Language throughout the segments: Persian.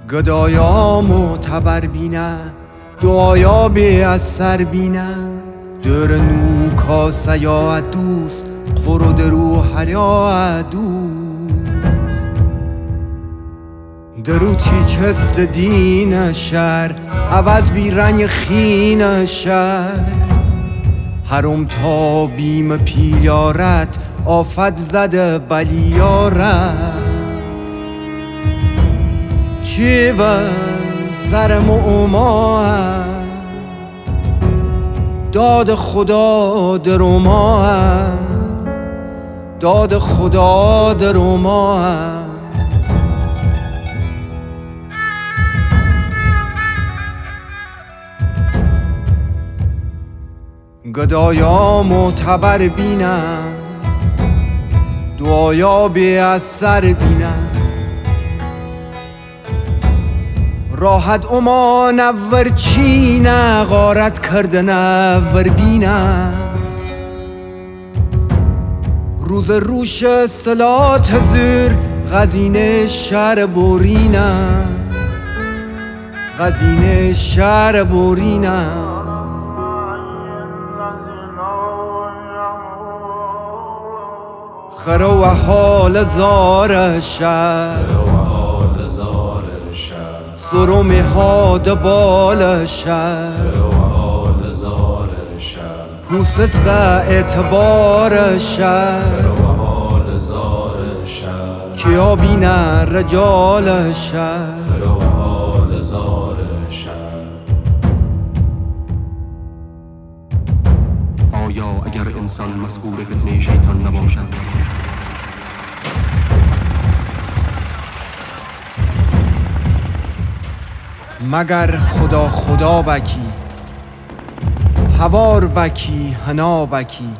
گدایا معتبر بینه دعایا بی اثر بینه در نو کاسه یا دوست قرد رو حریا دوست دروتی چست دین شر عوض بی رنگ خین شر حرم تا بیم پیلارت آفت زده بلیارت کی و سر معما داد خدا در ما داد خدا در ما گدایا معتبر بینه دعایا بی اثر بینه راحت اما نور چینه غارت کردن ور بینه روز روش صلات زیر غزینه شهر بورینه غزینه شهر بورینه خرو حال زار شهر سرم هاد بال شهر پوسس اعتبار شهر کیا بینه رجال شهر آیا اگر انسان مسئول فتنه شیطان نباشد مگر خدا خدا بکی هوار بکی هنا بکی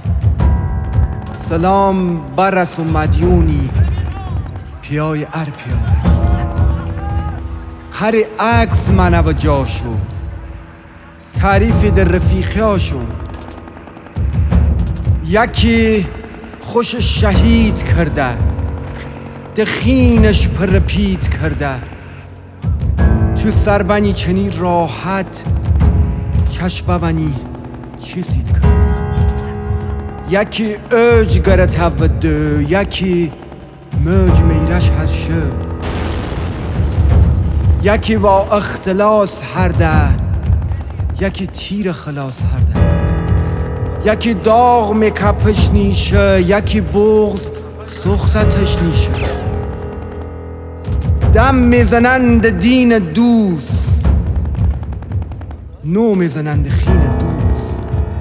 سلام برس و مدیونی پیای ار پیا بکی هر عکس منو و جاشو تعریف در رفیقیاشو یکی خوش شهید کرده دخینش پر پیت کرده تو سربنی چنی راحت چشبونی چیزید کرده یکی اوج گره توده یکی موج میرش هشه یکی با اختلاس هرده یکی تیر خلاص هرده یکی داغ میکپش نیشه یکی بغض سختتش نیشه دم میزنند دین دوست نو میزنند خین دوست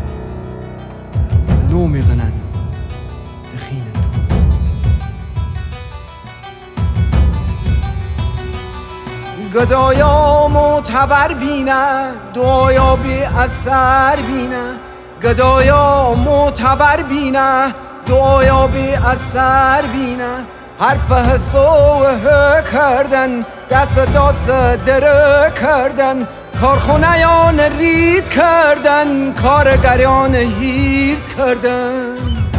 نو میزنند خین دوست گدایا معتبر بینه دعایا بی اثر بینه گدایا معتبر بینه دعایا بی اثر بینه حرف حسوه کردن دست دره کردن کارخونه‌یان رید کردن کارگریان هیرد کردن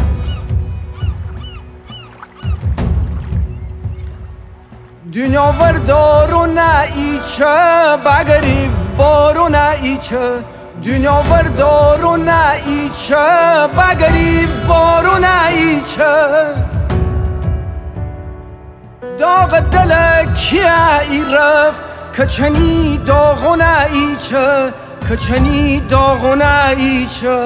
دنیا وردارو نه ایچه بگریف بارو نه ایچه دنیا وردارو نه ایچه بگریف بارو نه ایچه داغ دل کیه ای رفت که چنی داغونه ایچه که چنی داغونه ایچه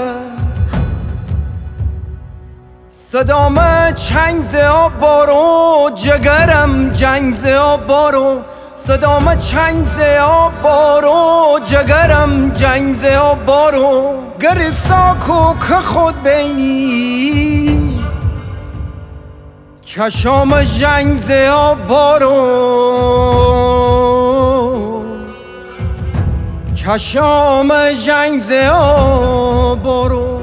صدام چنگ زیاب بارو جگرم جنگ زیاب بارو صدام چنگ زیاب بارو جگرم جنگ زیاب بارو گری ساکو که خود بینی چشام جنگ زیاب بارو چشام جنگ زیاب بارو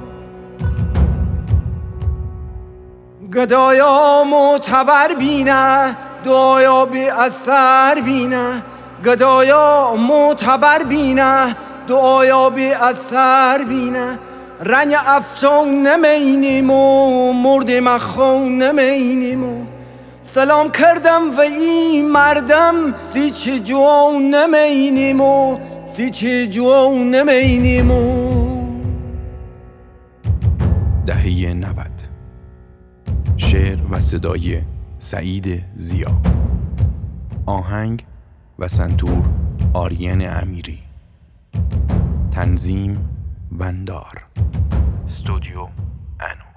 گدایا معتبر بینه دعایا بی اثر بینه گدایا معتبر بینه دعایا بی اثر بینه رنگ افتون نمینیم و مرد مخون نمینیم و سلام کردم و این مردم سیچ جوان نمینیمو سیچ جوان نمینیمو. دهه 90. شعر و صدای سعید زیا. آهنگ و سنتور آریان امیری. تنظیم بندار. استودیو انو.